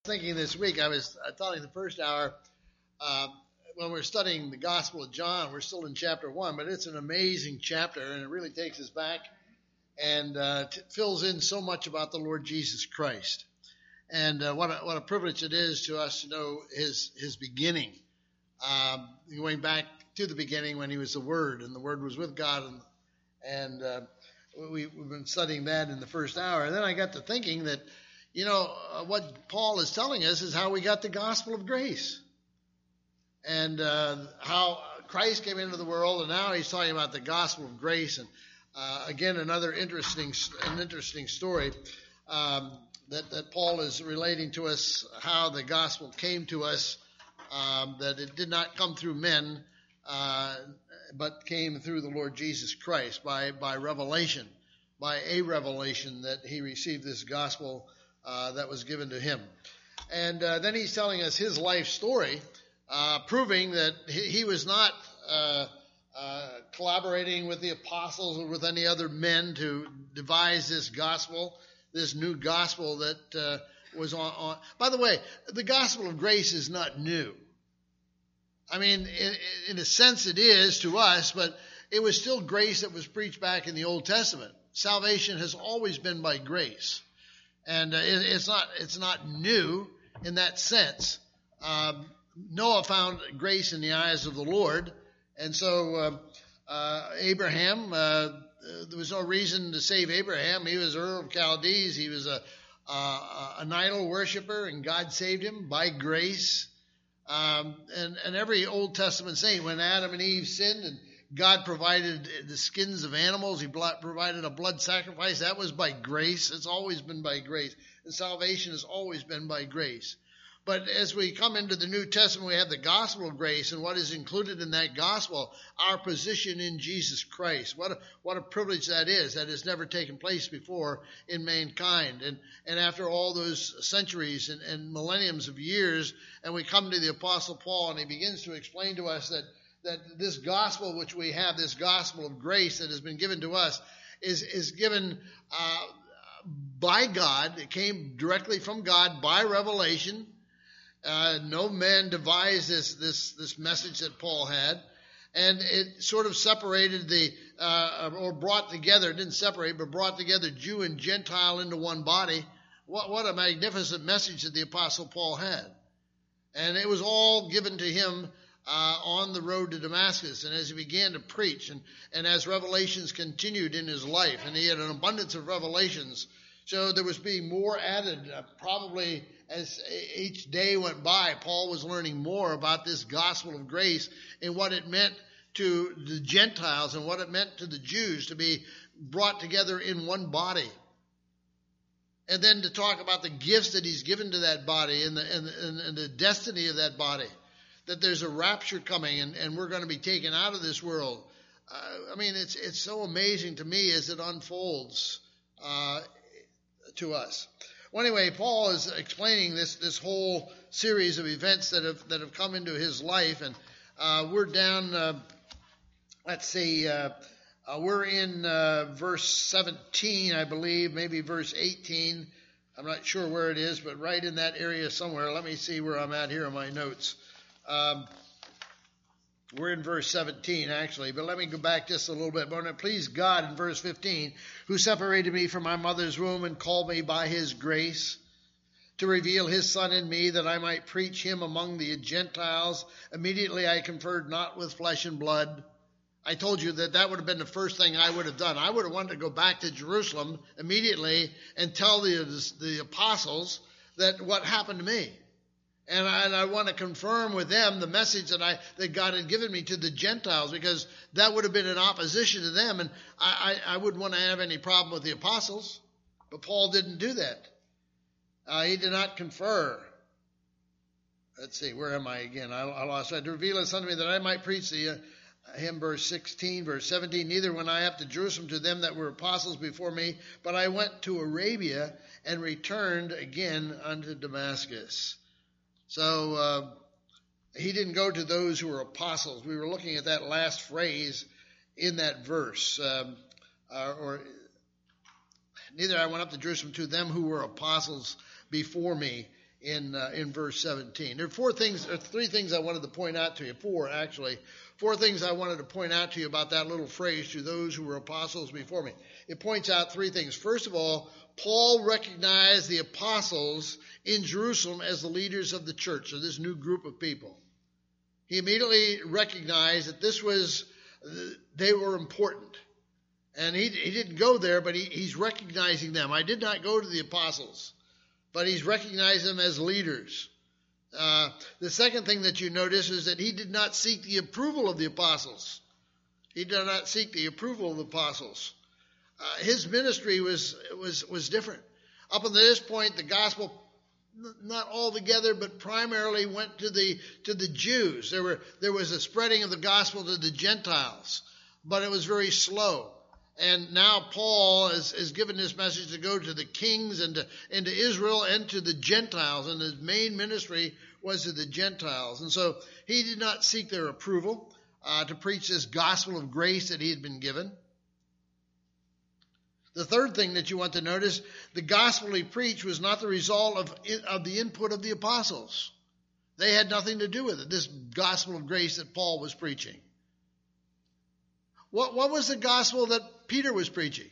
Thinking this week, I thought in the first hour, uh, when we're studying the Gospel of John, we're still in chapter 1, but it's an amazing chapter, and it really takes us back and fills in so much about the Lord Jesus Christ. And what a privilege it is to us to know his beginning, going back to the beginning when he was the Word, and the Word was with God, and we've been studying that in the first hour. And then I got to thinking that what Paul is telling us is how we got the gospel of grace and how Christ came into the world, and now he's talking about the gospel of grace. And again, another interesting story that Paul is relating to us, how the gospel came to us, that it did not come through men, but came through the Lord Jesus Christ by revelation, by a revelation that he received this gospel that was given to him. And then he's telling us his life story, proving that he was not collaborating with the apostles or with any other men to devise this gospel, this new gospel that was on. By the way, the gospel of grace is not new. I mean, in a sense it is to us, but it was still grace that was preached back in the Old Testament. Salvation has always been by grace. And it's not new in that sense. Noah found grace in the eyes of the Lord, and so Abraham, there was no reason to save Abraham. He was Ur of Chaldees. He was an idol worshiper, and God saved him by grace. And every Old Testament saint, when Adam and Eve sinned and God provided the skins of animals, he provided a blood sacrifice, that was by grace. It's always been by grace. And salvation has always been by grace. But as we come into the New Testament, we have the gospel of grace, and what is included in that gospel, our position in Jesus Christ. What a privilege that is. That has never taken place before in mankind. And after all those centuries and millenniums of years, and we come to the Apostle Paul, and he begins to explain to us that this gospel which we have, this gospel of grace that has been given to us, is given by God. It came directly from God by revelation. No man devised this message that Paul had, and it sort of separated or brought together, didn't separate, but brought together Jew and Gentile into one body. What a magnificent message that the Apostle Paul had. And it was all given to him on the road to Damascus, and as he began to preach, and as revelations continued in his life, and he had an abundance of revelations, so there was being more added. Probably as each day went by, Paul was learning more about this gospel of grace and what it meant to the Gentiles and what it meant to the Jews to be brought together in one body. And then to talk about the gifts that he's given to that body and the destiny of that body. That there's a rapture coming, and we're going to be taken out of this world. I mean, it's so amazing to me as it unfolds to us. Well, anyway, Paul is explaining this whole series of events that have come into his life, and we're down. We're in verse 17, I believe, maybe verse 18. I'm not sure where it is, but right in that area somewhere. Let me see where I'm at here in my notes. We're in verse 17, actually, but let me go back just a little bit. But when it pleased God in verse 15, who separated me from my mother's womb and called me by his grace to reveal his Son in me that I might preach him among the Gentiles. Immediately I conferred not with flesh and blood. I told you that would have been the first thing I would have done. I would have wanted to go back to Jerusalem immediately and tell the apostles that what happened to me. And I want to confirm with them the message that God had given me to the Gentiles, because that would have been in opposition to them, and I wouldn't want to have any problem with the apostles. But Paul didn't do that. He did not confer. Let's see, where am I again? I lost it. To reveal his Son to me that I might preach him, verse 16, verse 17. Neither went I up to Jerusalem to them that were apostles before me, but I went to Arabia and returned again unto Damascus. So he didn't go to those who were apostles. We were looking at that last phrase in that verse. Neither I went up to Jerusalem to them who were apostles before me. in verse 17. There are three things I wanted to point out to you. Four things I wanted to point out to you about that little phrase, to those who were apostles before me. It points out three things. First of all, Paul recognized the apostles in Jerusalem as the leaders of the church, so this new group of people. He immediately recognized that they were important. And he didn't go there, but he's recognizing them. I did not go to the apostles, but he's recognized them as leaders. The second thing that you notice is that he did not seek the approval of the apostles. He did not seek the approval of the apostles. His ministry was different. Up until this point, the gospel, not altogether, but primarily went to the Jews. There was a spreading of the gospel to the Gentiles, but it was very slow. And now Paul is given this message to go to the kings and to Israel and to the Gentiles. And his main ministry was to the Gentiles. And so he did not seek their approval to preach this gospel of grace that he had been given. The third thing that you want to notice, the gospel he preached was not the result of the input of the apostles. They had nothing to do with it, this gospel of grace that Paul was preaching. What was the gospel that Peter was preaching?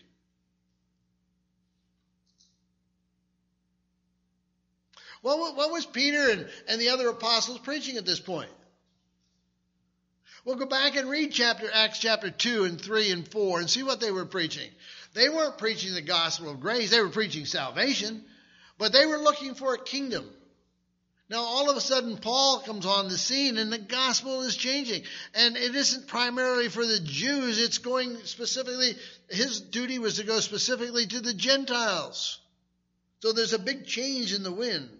What was Peter and the other apostles preaching at this point? Well, go back and read Acts chapter 2 and 3 and 4 and see what they were preaching. They weren't preaching the gospel of grace. They were preaching salvation, but they were looking for a kingdom. Now, all of a sudden, Paul comes on the scene and the gospel is changing. And it isn't primarily for the Jews. It's going specifically, his duty was to go specifically to the Gentiles. So there's a big change in the wind.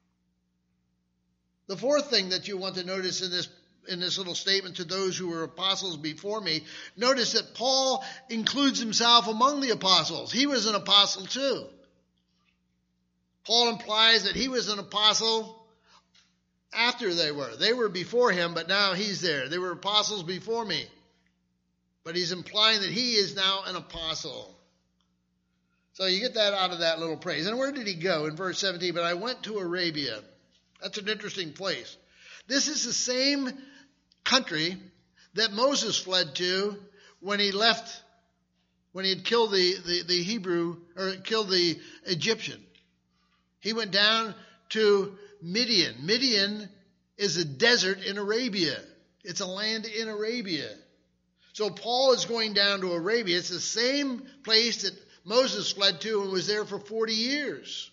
The fourth thing that you want to notice in this little statement, to those who were apostles before me, notice that Paul includes himself among the apostles. He was an apostle too. Paul implies that he was an apostle after they were. They were before him, but now he's there. They were apostles before me. But he's implying that he is now an apostle. So you get that out of that little phrase. And where did he go? In verse 17, but I went to Arabia. That's an interesting place. This is the same country that Moses fled to when he had killed the Hebrew, or killed the Egyptian. He went down to Midian. Midian is a desert in Arabia. It's a land in Arabia. So Paul is going down to Arabia. It's the same place that Moses fled to and was there for 40 years.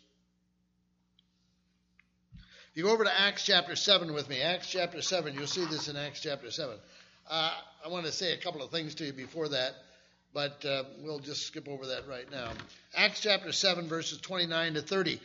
If you go over to Acts chapter 7 with me, Acts chapter 7, you'll see this in Acts chapter 7. I want to say a couple of things to you before that, but we'll just skip over that right now. Acts chapter 7, verses 29 to 30.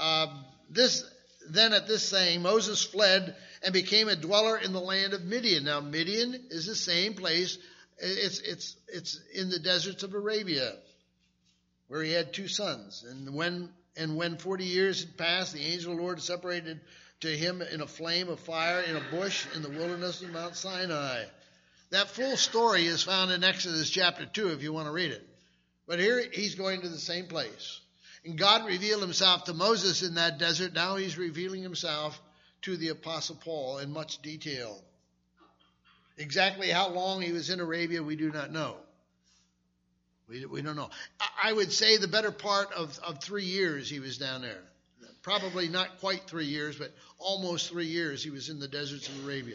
Then at this saying, Moses fled and became a dweller in the land of Midian. Now, Midian is the same place. It's in the deserts of Arabia, where he had two sons. And when 40 years had passed, the angel of the Lord separated to him in a flame of fire in a bush in the wilderness of Mount Sinai. That full story is found in Exodus chapter 2 if you want to read it. But here he's going to the same place. And God revealed himself to Moses in that desert. Now he's revealing himself to the Apostle Paul in much detail. Exactly how long he was in Arabia, we do not know. We don't know. I would say the better part of 3 years he was down there. Probably not quite 3 years, but almost 3 years he was in the deserts of Arabia.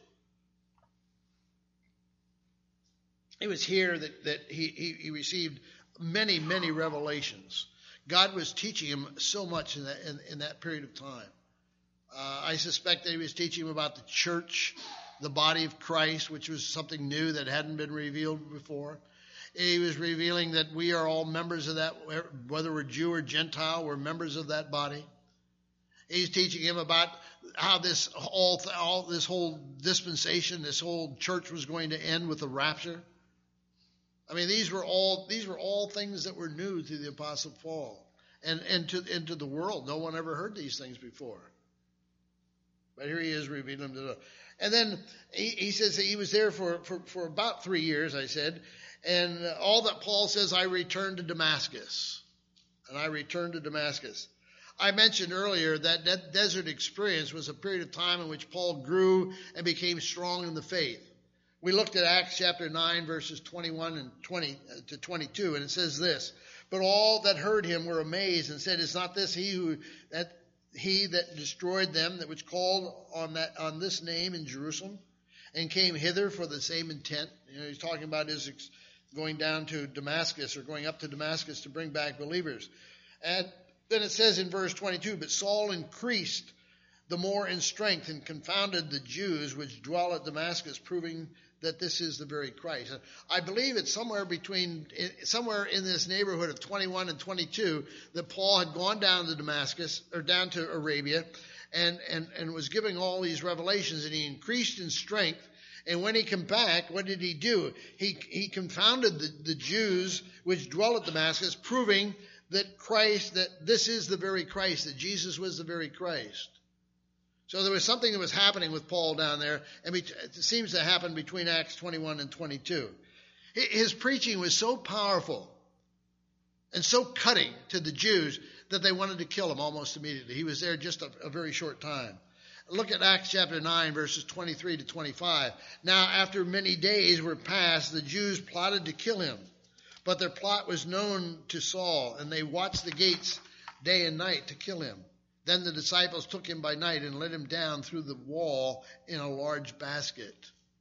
It was here that he received many, many revelations. God was teaching him so much in that period of time. I suspect that he was teaching him about the church, the body of Christ, which was something new that hadn't been revealed before. He was revealing that we are all members of that, whether we're Jew or Gentile, we're members of that body. He's teaching him about how this whole dispensation, this whole church was going to end with the rapture. I mean, these were all things that were new to the Apostle Paul and to the world. No one ever heard these things before. But here he is revealing them to them. And then he says that he was there for about 3 years, I said. And all that Paul says, I returned to Damascus. And I returned to Damascus. I mentioned earlier that that desert experience was a period of time in which Paul grew and became strong in the faith. We looked at Acts chapter 9, verses 21 and 20 to 22, and it says this: "But all that heard him were amazed and said, Is not this he that destroyed them that which called on this name in Jerusalem, and came hither for the same intent?" He's talking about his going down to Damascus, or going up to Damascus to bring back believers. And then it says in verse 22, "But Saul increased the more in strength and confounded the Jews which dwell at Damascus, proving that this is the very Christ." I believe it's somewhere in this neighborhood of 21 and 22 that Paul had gone down to Damascus, or down to Arabia, and was giving all these revelations, and he increased in strength. And when he came back, what did he do? He confounded the Jews which dwell at Damascus, proving that this is the very Christ, that Jesus was the very Christ. So there was something that was happening with Paul down there, and it seems to happen between Acts 21 and 22. His preaching was so powerful and so cutting to the Jews that they wanted to kill him almost immediately. He was there just a very short time. Look at Acts chapter 9, verses 23 to 25. "Now, after many days were passed, the Jews plotted to kill him. But their plot was known to Saul, and they watched the gates day and night to kill him. Then the disciples took him by night and let him down through the wall in a large basket."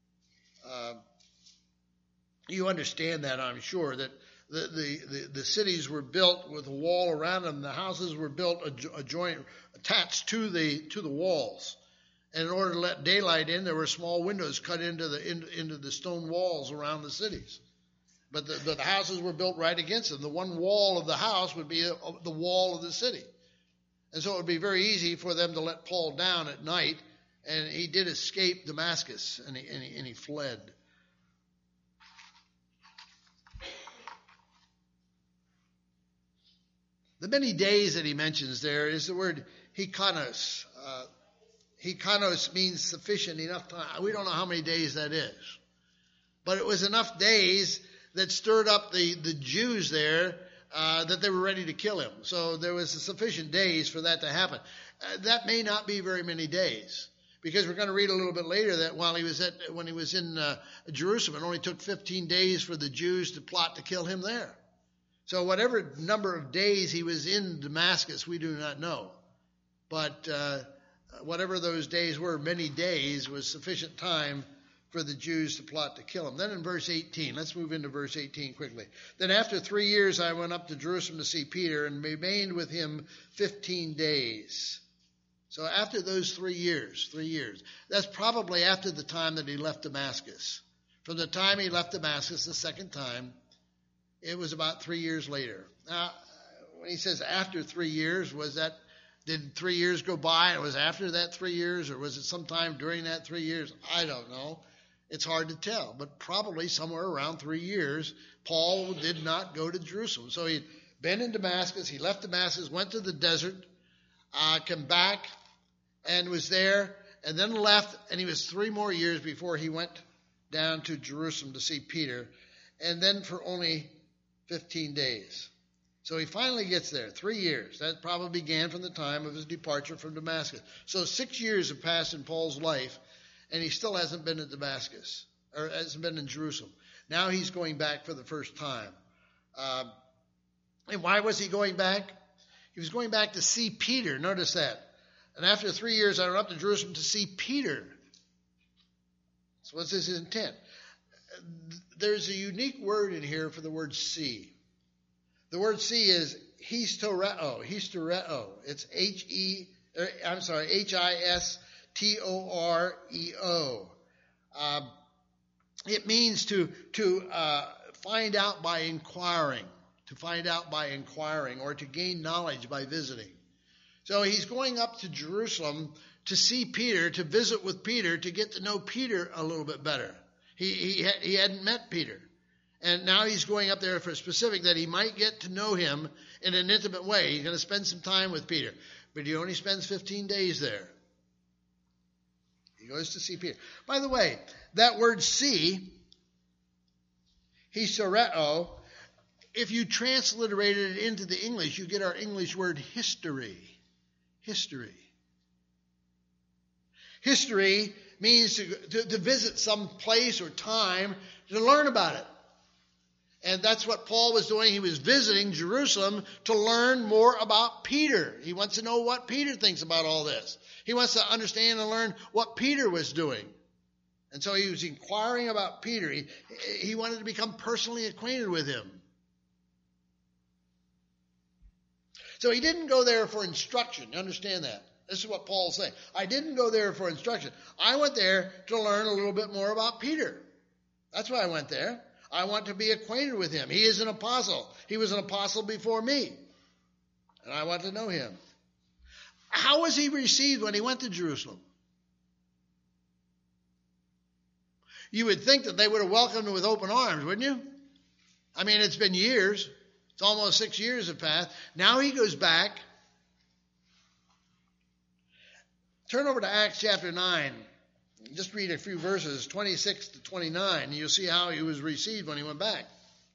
You understand that, I'm sure, that the cities were built with a wall around them. The houses were built attached to the walls. And in order to let daylight in, there were small windows cut into the stone walls around the cities. But the houses were built right against them. The one wall of the house would be the wall of the city. And so it would be very easy for them to let Paul down at night. And he did escape Damascus, and he fled. The many days that he mentions there is the word hikanos. Hikanos means sufficient, enough time. We don't know how many days that is. But it was enough days that stirred up the Jews there that they were ready to kill him. So there was sufficient days for that to happen. That may not be very many days, because we're going to read a little bit later that when he was in Jerusalem, it only took 15 days for the Jews to plot to kill him there. So whatever number of days he was in Damascus, we do not know. But whatever those days were, many days was sufficient time for the Jews to plot to kill him. Then in verse 18, let's move into verse 18 quickly. "Then after 3 years I went up to Jerusalem to see Peter, and remained with him 15 days. So after those 3 years, that's probably after the time that he left Damascus. From the time he left Damascus the second time, it was about 3 years later. Now, when he says after 3 years, did 3 years go by and it was after that 3 years, or was it sometime during that 3 years? I don't know. It's hard to tell, but probably somewhere around 3 years. Paul did not go to Jerusalem. So he'd been in Damascus, he left Damascus, went to the desert, came back and was there, and then left, and he was 3 more years before he went down to Jerusalem to see Peter, and then for only 15 days. So he finally gets there, 3 years. That probably began from the time of his departure from Damascus. So 6 years have passed in Paul's life, and he still hasn't been in Damascus, or hasn't been in Jerusalem. Now he's going back for the first time. And why was he going back? He was going back to see Peter. Notice that. And after 3 years, I went up to Jerusalem to see Peter. So what's his intent? There's a unique word in here for the word see. The word see is historeo. It's Historeo. It means to find out by inquiring, or to gain knowledge by visiting. So he's going up to Jerusalem to see Peter, to visit with Peter, to get to know Peter a little bit better. He hadn't met Peter. And now he's going up there for a specific that he might get to know him in an intimate way. He's going to spend some time with Peter. But he only spends 15 days there. He goes to see Peter. By the way, that word see, historeo, if you transliterated it into the English, you get our English word history. history. History means to visit some place or time to learn about it. And that's what Paul was doing. He was visiting Jerusalem to learn more about Peter. He wants to know what Peter thinks about all this. He wants to understand and learn what Peter was doing. And so he was inquiring about Peter. He wanted to become personally acquainted with him. So he didn't go there for instruction. You understand that? This is what Paul's saying. I didn't go there for instruction. I went there to learn a little bit more about Peter. That's why I went there. I want to be acquainted with him. He is an apostle. He was an apostle before me. And I want to know him. How was he received when he went to Jerusalem? You would think that they would have welcomed him with open arms, wouldn't you? I mean, it's been years. It's almost 6 years have passed. Now he goes back. Turn over to Acts chapter 9. Just read a few verses, 26 to 29, and you'll see how he was received when he went back.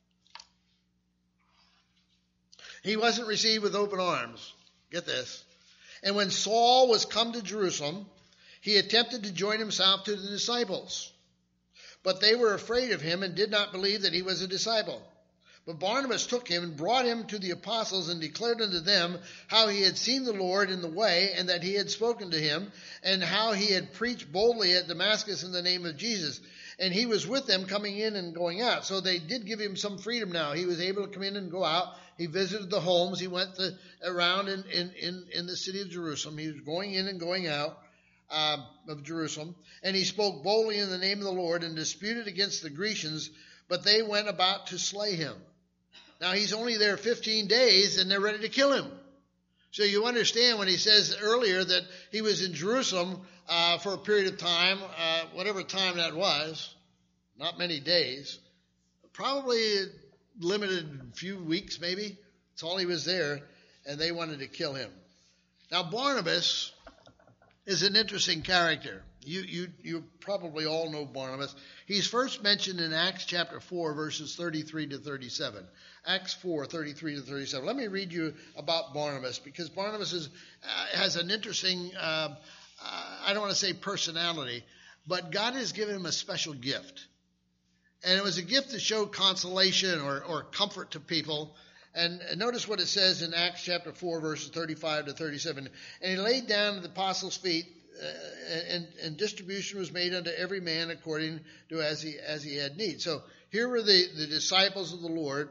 He wasn't received with open arms. Get this. And when Saul was come to Jerusalem, he attempted to join himself to the disciples. But they were afraid of him and did not believe that he was a disciple. But Barnabas took him and brought him to the apostles and declared unto them how he had seen the Lord in the way and that he had spoken to him and how he had preached boldly at Damascus in the name of Jesus. And he was with them coming in and going out. So they did give him some freedom now. He was able to come in and go out. He visited the homes. He went around in the city of Jerusalem. He was going in and going out of Jerusalem. And he spoke boldly in the name of the Lord and disputed against the Grecians, but they went about to slay him. Now, he's only there 15 days, and they're ready to kill him. So you understand when he says earlier that he was in Jerusalem for a period of time, whatever time that was, not many days, probably limited few weeks maybe. That's all he was there, and they wanted to kill him. Now, Barnabas is an interesting character. You probably all know Barnabas. He's first mentioned in Acts chapter 4, verses 33 to 37. Acts 4, 33 to 37. Let me read you about Barnabas, because Barnabas has an interesting, I don't want to say personality, but God has given him a special gift. And it was a gift to show consolation or comfort to people. And notice what it says in Acts chapter 4, verses 35 to 37. And he laid down at the apostles' feet, and distribution was made unto every man according to as he had need. So here were the disciples of the Lord.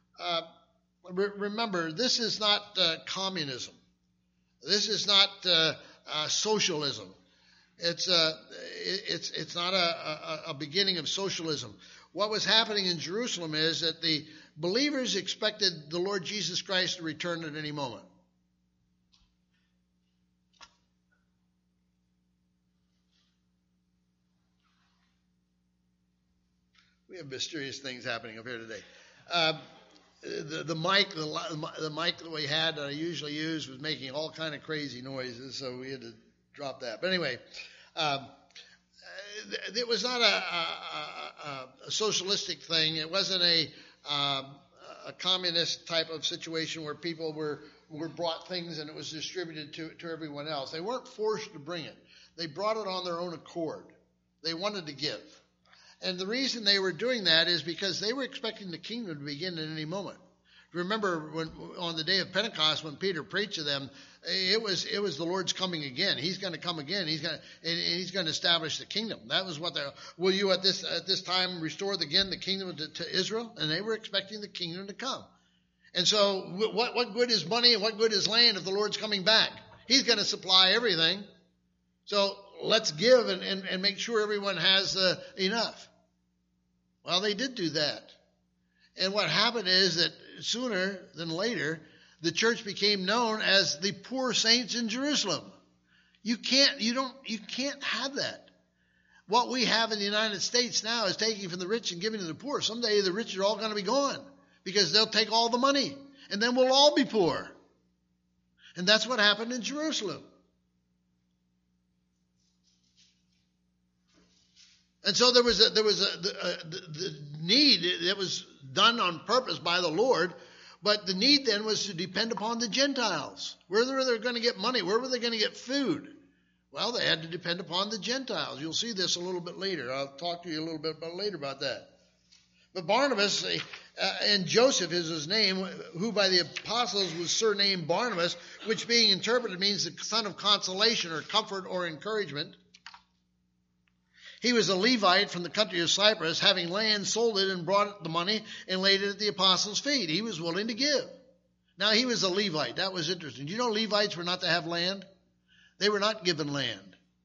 Remember, this is not communism. This is not socialism. It's not a beginning of socialism. What was happening in Jerusalem is that the believers expected the Lord Jesus Christ to return at any moment. We have mysterious things happening up here today. The mic that we had that I usually use was making all kind of crazy noises, so we had to drop that. But anyway, it was not a socialistic thing. It wasn't a communist type of situation where people were brought things and it was distributed to everyone else. They weren't forced to bring it. They brought it on their own accord. They wanted to give. And the reason they were doing that is because they were expecting the kingdom to begin at any moment. Remember when on the day of Pentecost when Peter preached to them, it was the Lord's coming again. He's going to come again. He's going to establish the kingdom. That was what they will you at this time restore again the kingdom to Israel? And they were expecting the kingdom to come. And so what good is money and what good is land if the Lord's coming back? He's going to supply everything. So let's give and make sure everyone has enough. Well, they did do that. And what happened is that sooner than later, the church became known as the poor saints in Jerusalem. You can't have that. What we have in the United States now is taking from the rich and giving to the poor. Someday the rich are all going to be gone because they'll take all the money and then we'll all be poor. And that's what happened in Jerusalem. And so there was the need that was done on purpose by the Lord But the need then was to depend upon the Gentiles. Where were they going to get money? Where were they going to get food? Well, they had to depend upon the Gentiles. You'll see this a little bit later. I'll talk to you a little bit later about that. But Barnabas, and Joseph is his name, who by the apostles was surnamed Barnabas, which being interpreted means the son of consolation or comfort or encouragement. He was a Levite from the country of Cyprus, having land, sold it, and brought the money and laid it at the apostles' feet. He was willing to give. Now, he was a Levite. That was interesting. Do you know Levites were not to have land? They were not given land.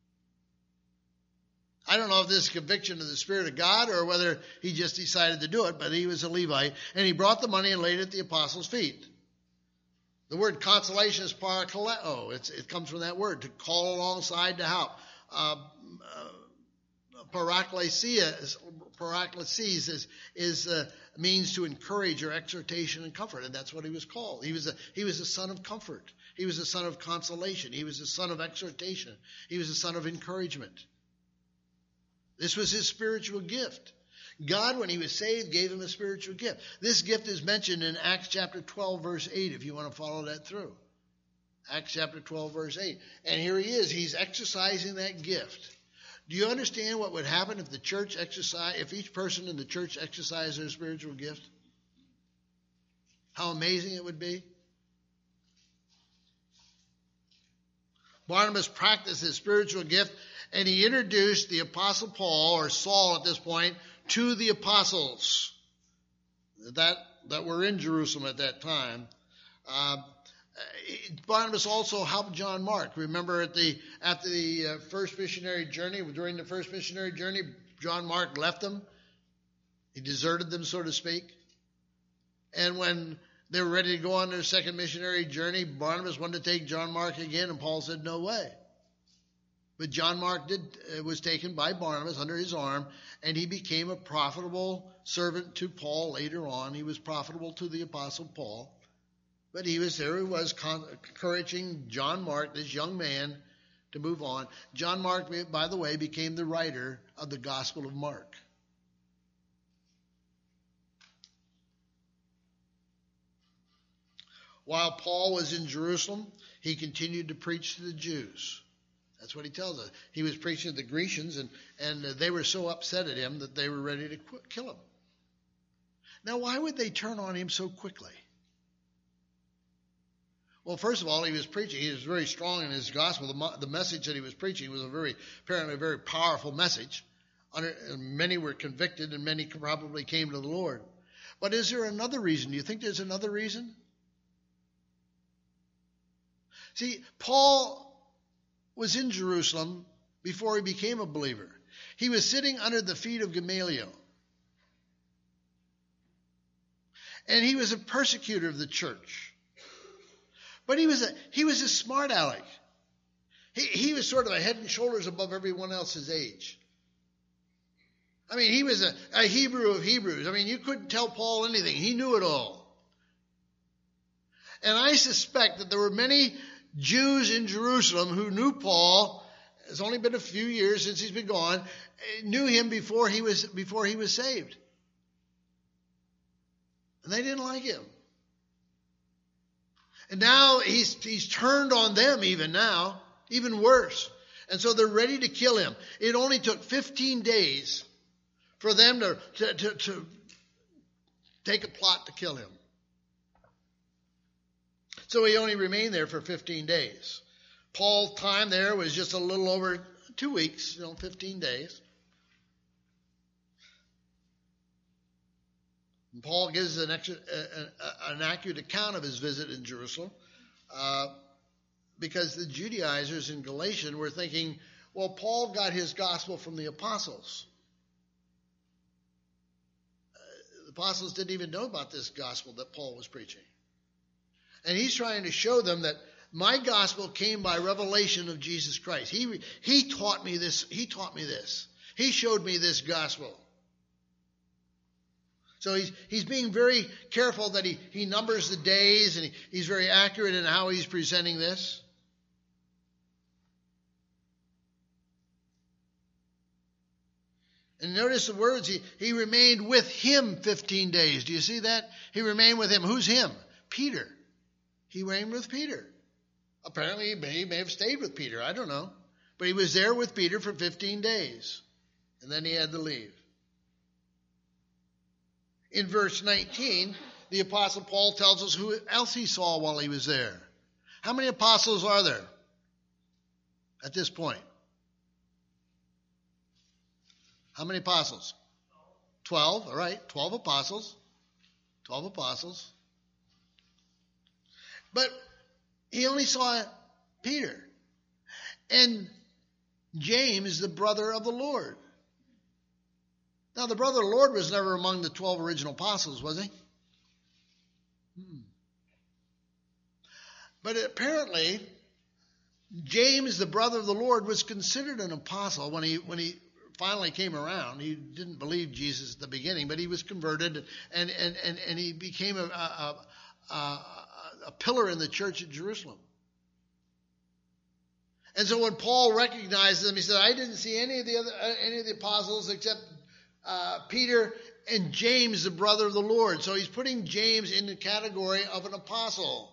I don't know if this is conviction of the Spirit of God or whether he just decided to do it, but he was a Levite, and he brought the money and laid it at the apostles' feet. The word consolation is parakaleo. It comes from that word, to call alongside to help. Paraklesis means to encourage or exhortation and comfort, and that's what he was called. He was a son of comfort. He was a son of consolation. He was a son of exhortation. He was a son of encouragement. This was his spiritual gift. God, when he was saved, gave him a spiritual gift. This gift is mentioned in Acts chapter 12, verse 8, if you want to follow that through. Acts chapter 12, verse 8. And here he is. He's exercising that gift. Do you understand what would happen if if each person in the church exercised their spiritual gift? How amazing it would be. Barnabas practiced his spiritual gift, and he introduced the apostle Paul, or Saul at this point, to the apostles that were in Jerusalem at that time. Barnabas also helped John Mark. Remember after the first missionary journey, during the first missionary journey, John Mark left them. He deserted them, so to speak. And when they were ready to go on their second missionary journey, Barnabas wanted to take John Mark again, and Paul said, no way. But John Mark was taken by Barnabas under his arm, and he became a profitable servant to Paul later on. He was profitable to the apostle Paul. But he was encouraging John Mark, this young man, to move on. John Mark, by the way, became the writer of the Gospel of Mark. While Paul was in Jerusalem, he continued to preach to the Jews. That's what he tells us. He was preaching to the Grecians, and they were so upset at him that they were ready to kill him. Now, why would they turn on him so quickly? Well, first of all, he was preaching. He was very strong in his gospel. The message that he was preaching was apparently a very powerful message. Many were convicted, and many probably came to the Lord. But is there another reason? Do you think there's another reason? See, Paul was in Jerusalem before he became a believer. He was sitting under the feet of Gamaliel. And he was a persecutor of the church. But he was a smart aleck. He was sort of a head and shoulders above everyone else's age. I mean, he was a Hebrew of Hebrews. I mean, you couldn't tell Paul anything. He knew it all. And I suspect that there were many Jews in Jerusalem who knew Paul. It's only been a few years since he's been gone. Knew him before he was saved. And they didn't like him. And now he's turned on them even worse. And so they're ready to kill him. It only took 15 days for them to take a plot to kill him. So he only remained there for 15 days. Paul's time there was just a little over 2 weeks, 15 days. And Paul gives an accurate account of his visit in Jerusalem because the Judaizers in Galatia were thinking, well, Paul got his gospel from the apostles. The apostles didn't even know about this gospel that Paul was preaching. And he's trying to show them that my gospel came by revelation of Jesus Christ. He taught me this. He taught me this. He showed me this gospel. So he's being very careful that he numbers the days, and he's very accurate in how he's presenting this. And notice the words, he remained with him 15 days. Do you see that? He remained with him. Who's him? Peter. He remained with Peter. Apparently he may have stayed with Peter. I don't know. But he was there with Peter for 15 days. And then he had to leave. In verse 19, the Apostle Paul tells us who else he saw while he was there. How many apostles are there at this point? How many apostles? 12. All right, 12 apostles. 12 apostles. But he only saw Peter. And James, the brother of the Lord. Now, the brother of the Lord was never among the 12 original apostles, was he? But apparently, James, the brother of the Lord, was considered an apostle when he finally came around. He didn't believe Jesus at the beginning, but he was converted, and he became a pillar in the church at Jerusalem. And so when Paul recognized them, he said, "I didn't see any of the apostles except Peter and James, the brother of the Lord." So he's putting James in the category of an apostle.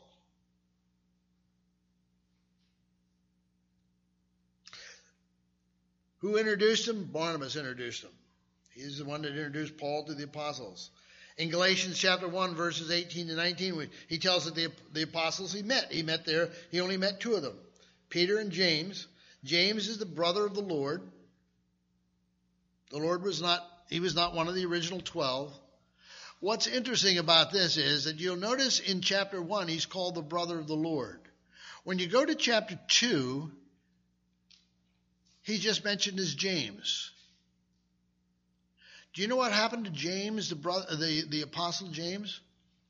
Who introduced him? Barnabas introduced him. He's the one that introduced Paul to the apostles. In Galatians chapter 1, verses 18 to 19, he tells that the apostles he met there, he only met two of them, Peter and James. James is the brother of the Lord. The Lord was not one of the original 12. What's interesting about this is that you'll notice in chapter 1, he's called the brother of the Lord. When you go to chapter 2, he's just mentioned as James. Do you know what happened to James, the apostle James?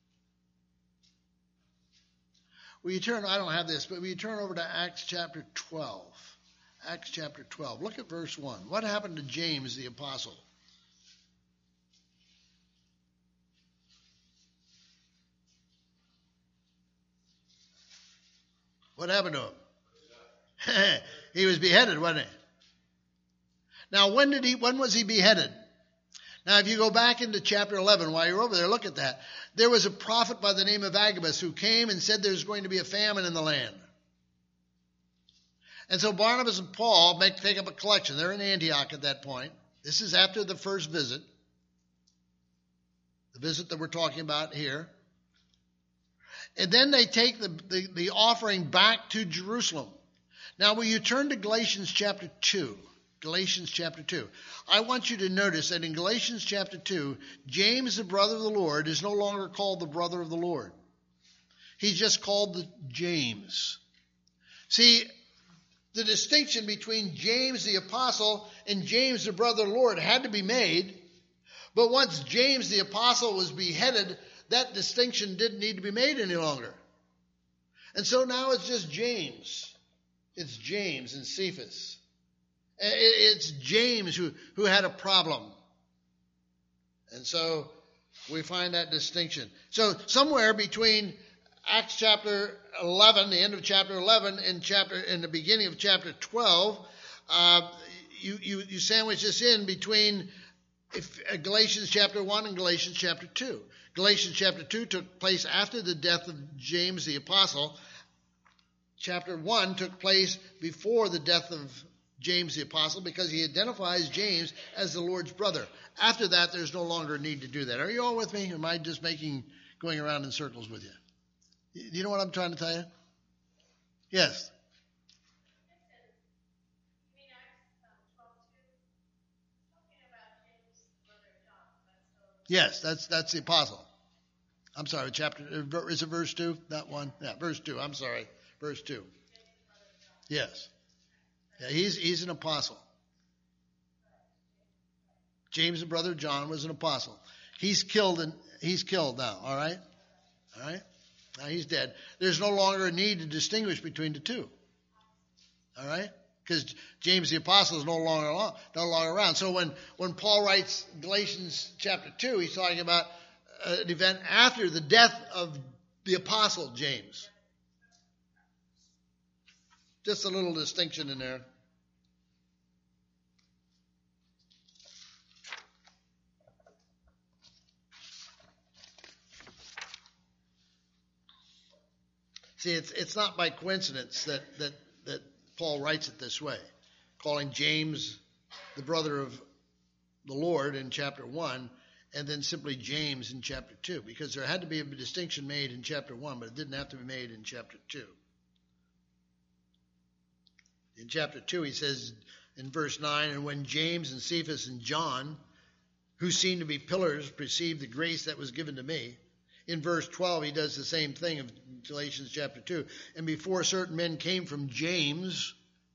Will you turn, I don't have this, but will you turn over to Acts chapter 12? Acts chapter 12. Look at verse 1. What happened to James, the apostle? What happened to him? He was beheaded, wasn't he? Now, when was he beheaded? Now, if you go back into chapter 11, while you're over there, look at that. There was a prophet by the name of Agabus who came and said there's going to be a famine in the land. And so Barnabas and Paul take up a collection. They're in Antioch at that point. This is after the first visit, the visit that we're talking about here. And then they take the offering back to Jerusalem. Now, will you turn to Galatians chapter 2? Galatians chapter 2. I want you to notice that in Galatians chapter 2, James, the brother of the Lord, is no longer called the brother of the Lord. He's just called the James. See, the distinction between James the apostle and James the brother of the Lord had to be made. But once James the apostle was beheaded, that distinction didn't need to be made any longer. And so now it's just James. It's James and Cephas. It's James who had a problem. And so we find that distinction. So somewhere between Acts chapter 11, the end of chapter 11, and the beginning of chapter 12, you sandwich this in between Galatians chapter 1 and Galatians chapter 2. Galatians chapter 2 took place after the death of James the apostle. Chapter 1 took place before the death of James the apostle, because he identifies James as the Lord's brother. After that, there's no longer a need to do that. Are you all with me? Or am I just going around in circles with you? You know what I'm trying to tell you? Yes. Yes, that's the apostle. I'm sorry, is it verse 2? That one? Yeah, verse 2. I'm sorry. Verse 2. Yes. Yeah, he's an apostle. James, the brother of John, was an apostle. He's killed now, all right? All right? Now he's dead. There's no longer a need to distinguish between the two. All right? Because James the apostle is no longer around. So when Paul writes Galatians chapter 2, he's talking about an event after the death of the apostle James. Just a little distinction in there. See, it's not by coincidence that Paul writes it this way, calling James the brother of the Lord in chapter 1, and then simply James in chapter 2, because there had to be a distinction made in chapter 1, but it didn't have to be made in chapter 2. In chapter 2, he says in verse 9, and when James and Cephas and John, who seemed to be pillars, perceived the grace that was given to me. In verse 12, he does the same thing in Galatians chapter 2. And before certain men came from James,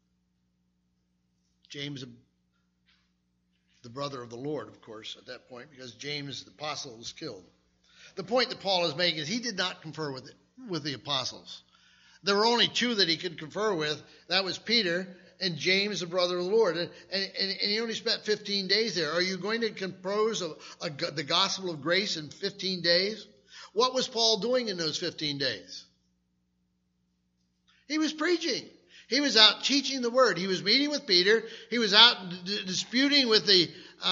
the brother of the Lord, of course, at that point, because James, the apostle, was killed. The point that Paul is making is he did not confer with the apostles. There were only two that he could confer with. That was Peter and James, the brother of the Lord. And he only spent 15 days there. Are you going to compose the gospel of grace in 15 days? What was Paul doing in those 15 days? He was preaching. He was out teaching the word. He was meeting with Peter. He was out disputing with the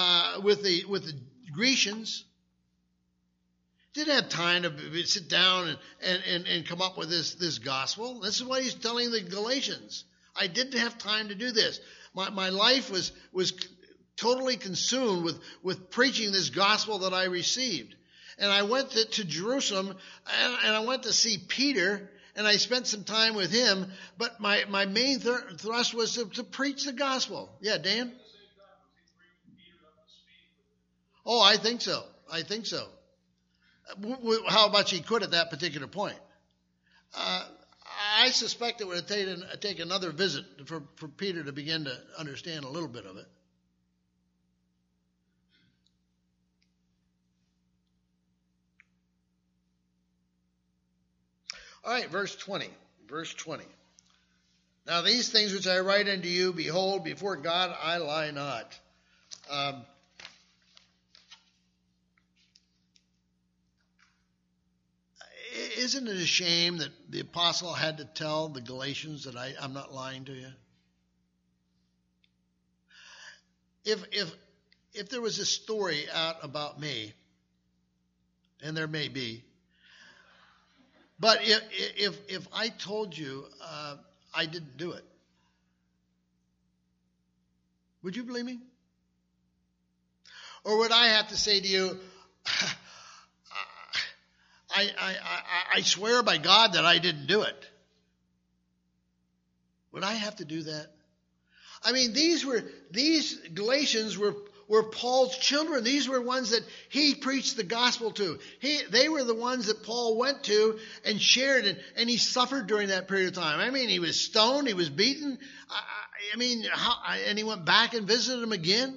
Grecians. Didn't have time to sit down and come up with this gospel. This is what he's telling the Galatians. I didn't have time to do this. My life was totally consumed with preaching this gospel that I received. And I went to Jerusalem, and I went to see Peter, and I spent some time with him. But my main thrust was to preach the gospel. Yeah, Dan? Oh, I think so. How much he could at that particular point. I suspect it would have taken another visit for Peter to begin to understand a little bit of it. All right, verse 20. Now these things which I write unto you, behold, before God I lie not. Isn't it a shame that the apostle had to tell the Galatians that I'm not lying to you? If there was a story out about me, and there may be, but if I told you I didn't do it, would you believe me? Or would I have to say to you, I swear by God that I didn't do it? Would I have to do that? I mean, these Galatians were Paul's children. These were ones that he preached the gospel to. They were the ones that Paul went to and shared, and he suffered during that period of time. I mean, he was stoned, he was beaten. And he went back and visited them again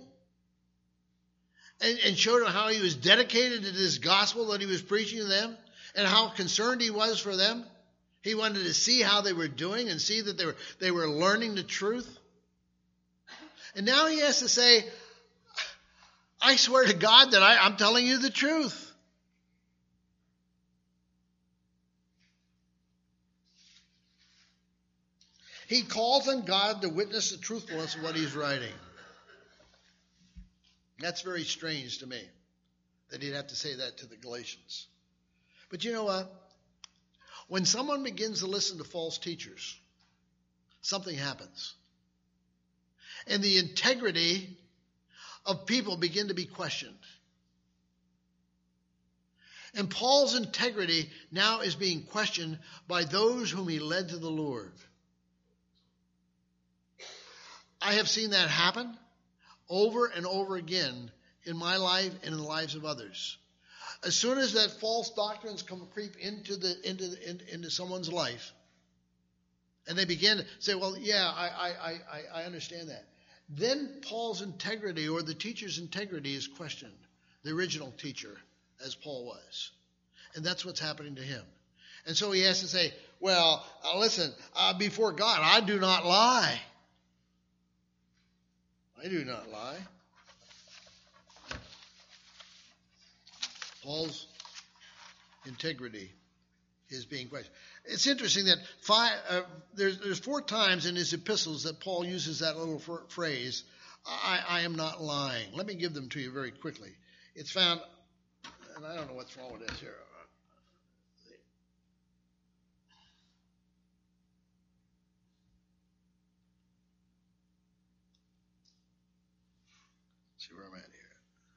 and showed them how he was dedicated to this gospel that he was preaching to them and how concerned he was for them. He wanted to see how they were doing and see that they were learning the truth. And now he has to say, I swear to God that I'm telling you the truth. He calls on God to witness the truthfulness of what he's writing. That's very strange to me, that he'd have to say that to the Galatians. But you know what? When someone begins to listen to false teachers, something happens. And the integrity of people begin to be questioned. And Paul's integrity now is being questioned by those whom he led to the Lord. I have seen that happen over and over again in my life and in the lives of others. As soon as that false doctrines creep into someone's life, and they begin to say, well, yeah, I understand that. Then Paul's integrity, or the teacher's integrity, is questioned. The original teacher, as Paul was. And that's what's happening to him. And so he has to say, well, listen, before God, I do not lie. I do not lie. Paul's integrity is being questioned. It's interesting that there's 4 times in his epistles that Paul uses that little phrase, I am not lying. Let me give them to you very quickly. It's found, and I don't know what's wrong with this here. See where I'm at here.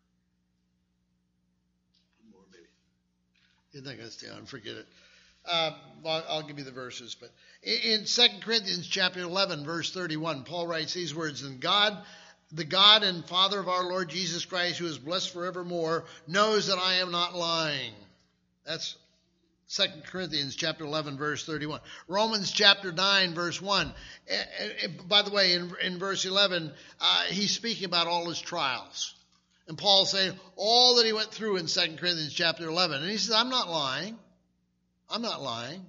One more, maybe. You think I stay on? Forget it. I'll give you the verses. But in 2 Corinthians chapter 11, verse 31, Paul writes these words, "And God, the God and Father of our Lord Jesus Christ, who is blessed forevermore, knows that I am not lying." That's 2 Corinthians chapter 11, verse 31. Romans chapter 9, verse 1. By the way, in verse 11, he's speaking about all his trials. And Paul's saying all that he went through in 2 Corinthians chapter 11. And he says, I'm not lying. I'm not lying.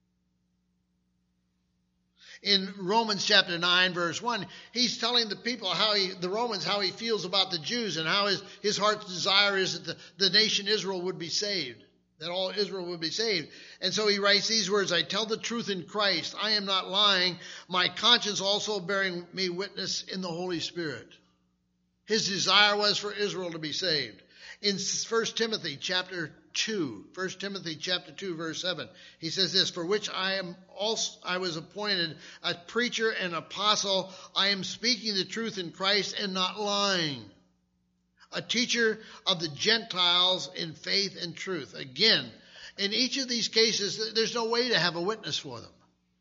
In Romans chapter 9, verse 1, he's telling the people, the Romans, how he feels about the Jews and how his heart's desire is that the nation Israel would be saved, that all Israel would be saved. And so he writes these words, "I tell the truth in Christ. I am not lying. My conscience also bearing me witness in the Holy Spirit." His desire was for Israel to be saved. In 1 Timothy chapter 2, verse 7, he says this, "For which I was appointed a preacher and apostle. I am speaking the truth in Christ and not lying. A teacher of the Gentiles in faith and truth." Again, in each of these cases, there's no way to have a witness for them.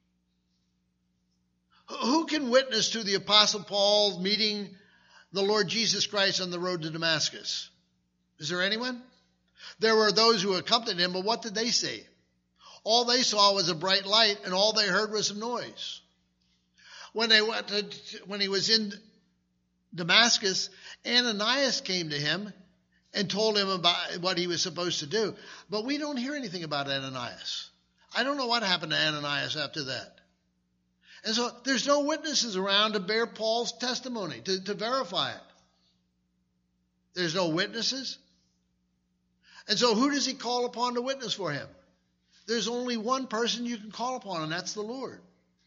Who can witness to the Apostle Paul meeting the Lord Jesus Christ on the road to Damascus? Is there anyone? There were those who accompanied him, but what did they see? All they saw was a bright light, and all they heard was some noise. When he was in Damascus, Ananias came to him and told him about what he was supposed to do. But we don't hear anything about Ananias. I don't know what happened to Ananias after that. And so there's no witnesses around to bear Paul's testimony, to verify it. There's no witnesses. And so who does he call upon to witness for him? There's only one person you can call upon, and that's the Lord.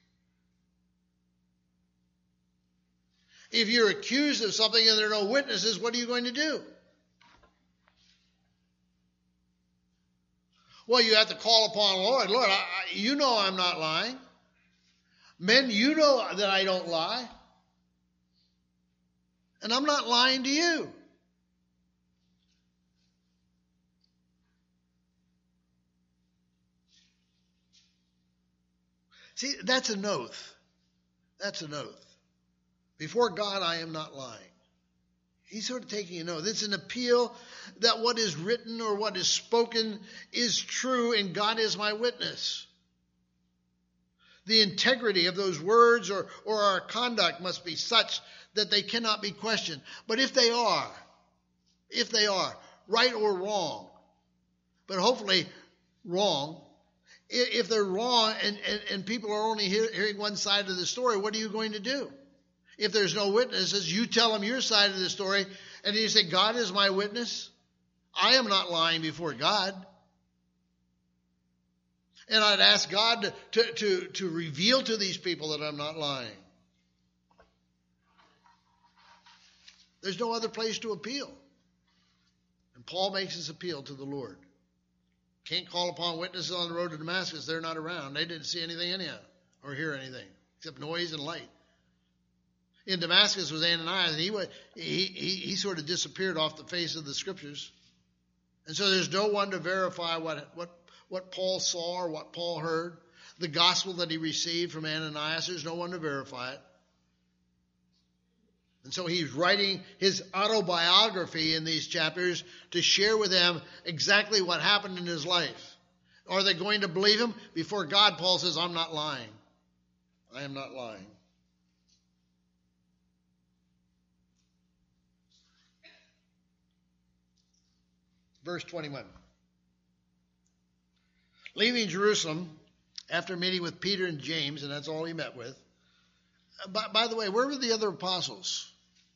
If you're accused of something and there are no witnesses, what are you going to do? Well, you have to call upon the Lord. Lord, you know I'm not lying. Men, you know that I don't lie. And I'm not lying to you. See, that's an oath. That's an oath. Before God, I am not lying. He's sort of taking an oath. It's an appeal that what is written or what is spoken is true, and God is my witness. The integrity of those words or our conduct must be such that they cannot be questioned. But if they are, right or wrong, but hopefully wrong, if they're wrong and people are only hearing one side of the story, what are you going to do? If there's no witnesses, you tell them your side of the story, and you say, God is my witness. I am not lying before God. And I'd ask God to reveal to these people that I'm not lying. There's no other place to appeal. And Paul makes his appeal to the Lord. Can't call upon witnesses on the road to Damascus. They're not around. They didn't see anything anyhow or hear anything except noise and light. In Damascus was Ananias, and he sort of disappeared off the face of the scriptures. And so there's no one to verify what Paul saw or what Paul heard. The gospel that he received from Ananias, there's no one to verify it. And so he's writing his autobiography in these chapters to share with them exactly what happened in his life. Are they going to believe him? Before God, Paul says, I'm not lying. I am not lying. Verse 21. Leaving Jerusalem, after meeting with Peter and James, and that's all he met with. By the way, where were the other apostles?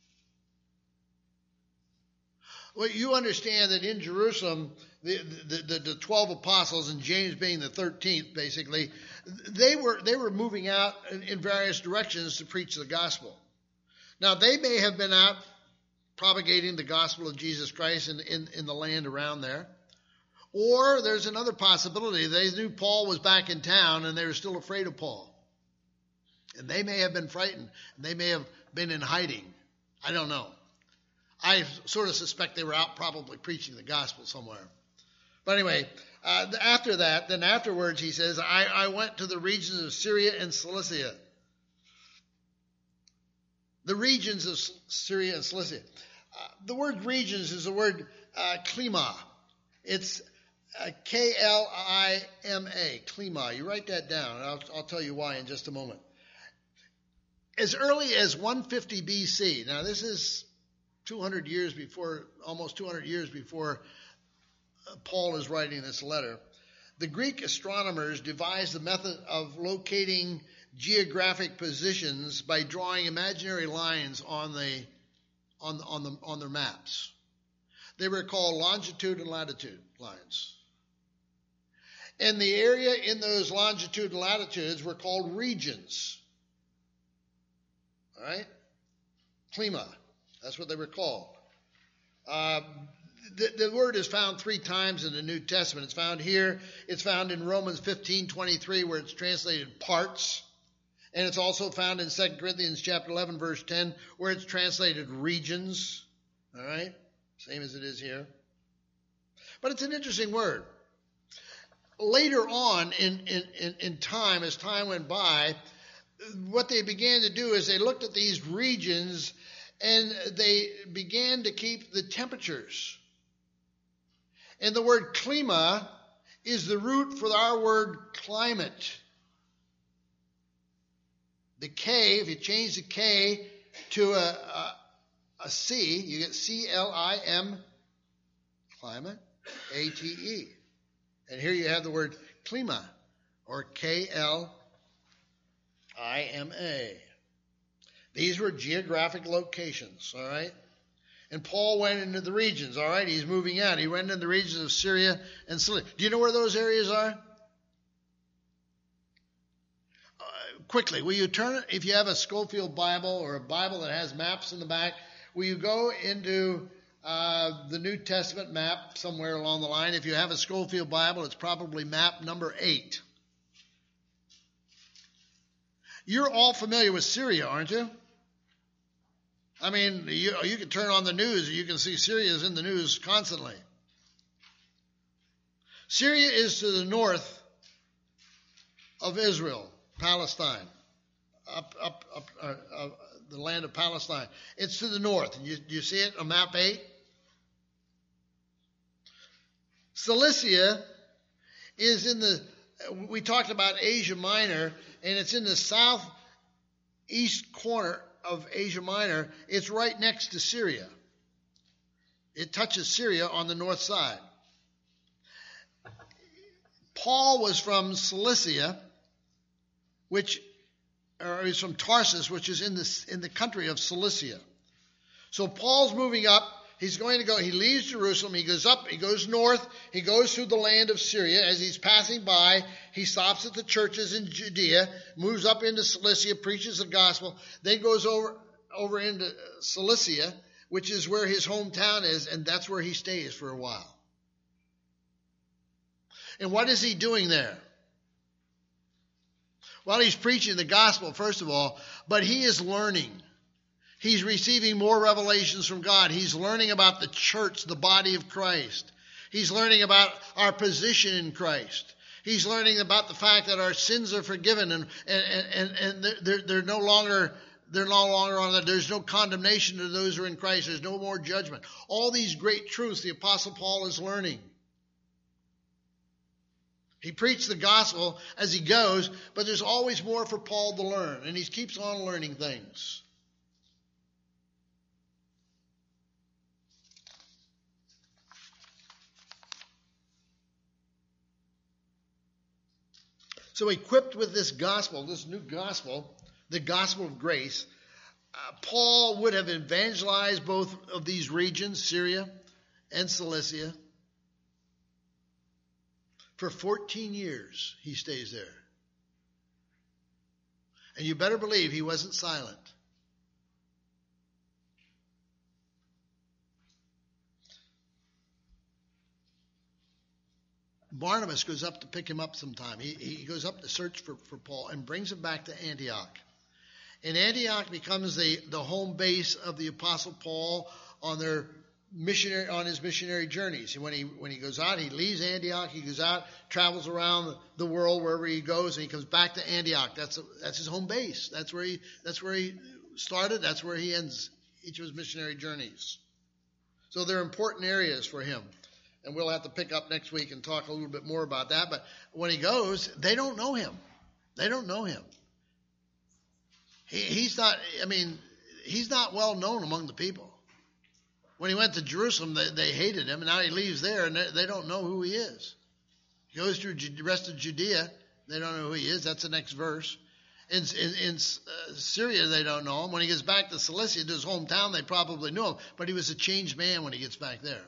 Well, you understand that in Jerusalem, the 12 apostles, and James being the 13th, basically, they were moving out in various directions to preach the gospel. Now, they may have been out propagating the gospel of Jesus Christ in the land around there. Or there's another possibility. They knew Paul was back in town and they were still afraid of Paul. And they may have been frightened. And they may have been in hiding. I don't know. I sort of suspect they were out probably preaching the gospel somewhere. But anyway, afterwards, he says, I went to the regions of Syria and Cilicia. The regions of Syria and Cilicia. The word regions is the word klima. It's K-L-I-M-A, klima. You write that down, and I'll tell you why in just a moment. As early as 150 B.C., now this is almost 200 years before Paul is writing this letter, the Greek astronomers devised the method of locating geographic positions by drawing imaginary lines on their maps. They were called longitude and latitude lines. And the area in those longitude and latitudes were called regions. All right? Klima. That's what they were called. The word is found 3 times in the New Testament. It's found here. It's found in Romans 15:23, where it's translated parts. And it's also found in 2 Corinthians chapter 11, verse 10, where it's translated regions. All right? Same as it is here. But it's an interesting word. Later on in time, as time went by, what they began to do is they looked at these regions and they began to keep the temperatures. And the word klima is the root for our word climate. The K, if you change the K to a C, you get C-L-I-M, climate, A-T-E. And here you have the word klima, or K-L-I-M-A. These were geographic locations, all right? And Paul went into the regions, all right? He's moving out. He went into the regions of Syria and Cilicia. Do you know where those areas are? Quickly, will you turn, if you have a Schofield Bible or a Bible that has maps in the back, will you go into the New Testament map somewhere along the line? If you have a Schofield Bible, it's probably map number 8. You're all familiar with Syria, aren't you? I mean, you can turn on the news and you can see Syria is in the news constantly. Syria is to the north of Israel, Palestine, up the land of Palestine. It's to the north. You see it on map 8? Cilicia is we talked about Asia Minor, and it's in the southeast corner of Asia Minor. It's right next to Syria. It touches Syria on the north side. Paul was from Cilicia, he's from Tarsus, which is in the country of Cilicia. So Paul's moving up. He leaves Jerusalem, he goes up, he goes north, he goes through the land of Syria. As he's passing by, he stops at the churches in Judea, moves up into Cilicia, preaches the gospel, then goes over into Cilicia, which is where his hometown is, and that's where he stays for a while. And what is he doing there? Well, he's preaching the gospel, first of all, but he is learning. He's receiving more revelations from God. He's learning about the church, the body of Christ. He's learning about our position in Christ. He's learning about the fact that our sins are forgiven and they're no longer on that. There's no condemnation to those who are in Christ. There's no more judgment. All these great truths the Apostle Paul is learning. He preached the gospel as he goes, but there's always more for Paul to learn, and he keeps on learning things. So equipped with this gospel, this new gospel, the gospel of grace, Paul would have evangelized both of these regions, Syria and Cilicia. For 14 years, he stays there. And you better believe he wasn't silent. Barnabas goes up to pick him up sometime. He goes up to search for Paul and brings him back to Antioch. And Antioch becomes the home base of the Apostle Paul his missionary journeys. And when he goes out, he leaves Antioch, he goes out, travels around the world wherever he goes, and he comes back to Antioch. That's his home base. That's where he started. That's where he ends each of his missionary journeys. So they're important areas for him. And we'll have to pick up next week and talk a little bit more about that. But when he goes, they don't know him. They don't know him. He's not well known among the people. When he went to Jerusalem, they hated him, and now he leaves there, and they don't know who he is. He goes through the rest of Judea. They don't know who he is. That's the next verse. In Syria, they don't know him. When he gets back to Cilicia, to his hometown, they probably knew him, but he was a changed man when he gets back there.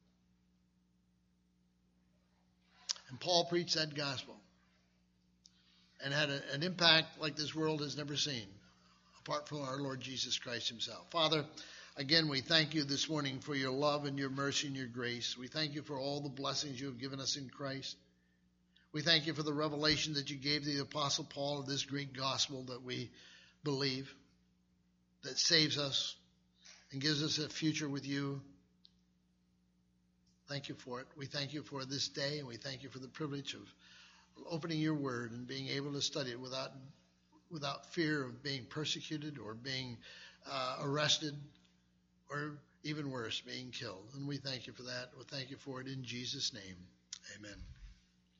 And Paul preached that gospel and had an impact like this world has never seen, apart from our Lord Jesus Christ himself. Father, again, we thank you this morning for your love and your mercy and your grace. We thank you for all the blessings you have given us in Christ. We thank you for the revelation that you gave the Apostle Paul of this great gospel that we believe, that saves us and gives us a future with you. Thank you for it. We thank you for this day, and we thank you for the privilege of opening your word and being able to study it without fear of being persecuted or being arrested, or even worse, being killed. And we thank you for that. We thank you for it in Jesus' name. Amen.